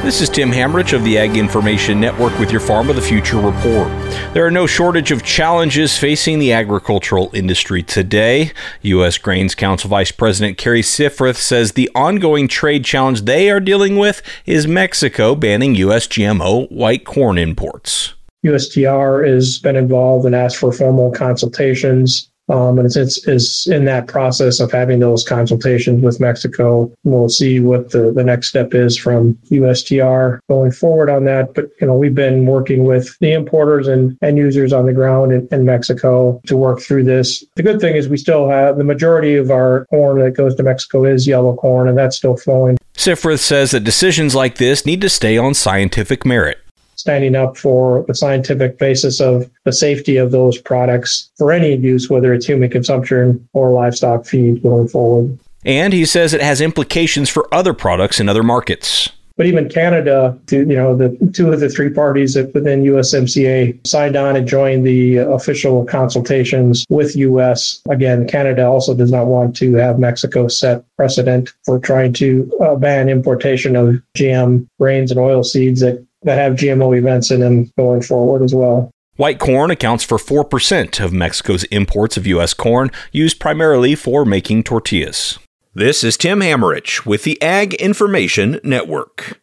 This is Tim Hamrich of the Ag Information Network with your Farm of the Future report. There are no shortage of challenges facing the agricultural industry today. U.S. Grains Council Vice President Carrie Sifrith says the ongoing trade challenge they are dealing with is Mexico banning U.S. GMO white corn imports. USTR has been involved and asked for formal consultations. And it's in that process of having those consultations with Mexico. We'll see what the next step is from USTR going forward on that. But, we've been working with the importers and end users on the ground in Mexico to work through this. The good thing is we still have the majority of our corn that goes to Mexico is yellow corn, and that's still flowing. Sifrith says that decisions like this need to stay on scientific merit. Standing up for the scientific basis of the safety of those products for any use, whether it's human consumption or livestock feed going forward. And he says it has implications for other products in other markets. But even Canada, the two of the three parties within USMCA signed on and joined the official consultations with U.S. Again, Canada also does not want to have Mexico set precedent for trying to ban importation of GM grains and oil seeds that have GMO events in them going forward as well. White corn accounts for 4% of Mexico's imports of U.S. corn, used primarily for making tortillas. This is Tim Hamrich with the Ag Information Network.